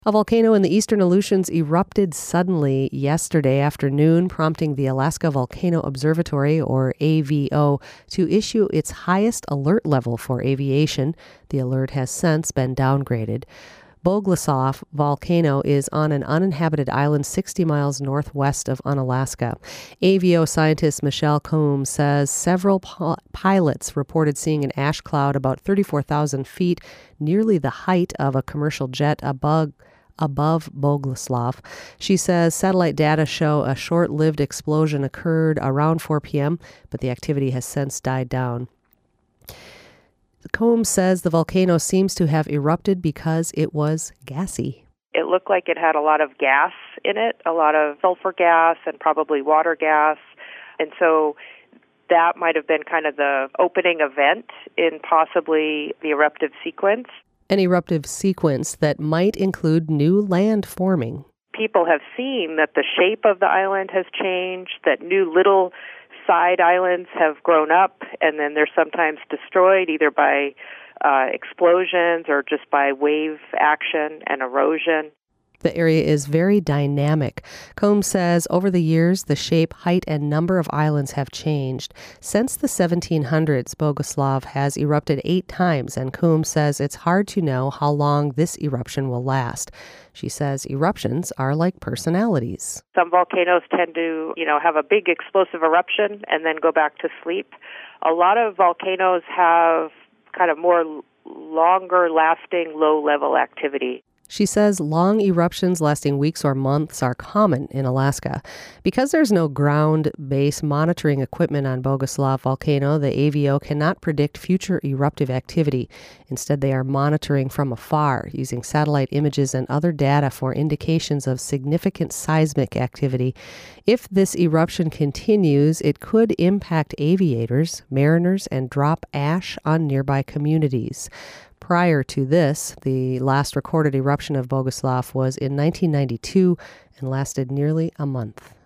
A volcano in the eastern Aleutians erupted suddenly yesterday afternoon, prompting the Alaska Volcano Observatory, or AVO, to issue its highest alert level for aviation. The alert has since been downgraded. Boguslav volcano is on an uninhabited island 60 miles northwest of Unalaska. AVO scientist Michelle Combs says several pilots reported seeing an ash cloud about 34,000 feet, nearly the height of a commercial jet above Boguslav. She says satellite data show a short-lived explosion occurred around 4 p.m., but the activity has since died down. Combs says the volcano seems to have erupted because it was gassy. It looked like it had a lot of gas in it, a lot of sulfur gas and probably water gas. And so that might have been kind of the opening event in possibly the eruptive sequence. An eruptive sequence that might include new land forming. People have seen that the shape of the island has changed, that new little side islands have grown up, and then they're sometimes destroyed either by explosions or just by wave action and erosion. The area is very dynamic. Combs says over the years, the shape, height, and number of islands have changed. Since the 1700s, Boguslav has erupted 8 times, and Combs says it's hard to know how long this eruption will last. She says eruptions are like personalities. Some volcanoes tend to, have a big explosive eruption and then go back to sleep. A lot of volcanoes have kind of more longer-lasting, low-level activity. She says long eruptions lasting weeks or months are common in Alaska. Because there's no ground-based monitoring equipment on Boguslav volcano, the AVO cannot predict future eruptive activity. Instead, they are monitoring from afar, using satellite images and other data for indications of significant seismic activity. If this eruption continues, it could impact aviators, mariners, and drop ash on nearby communities. Prior to this, the last recorded eruption of Boguslav was in 1992 and lasted nearly a month.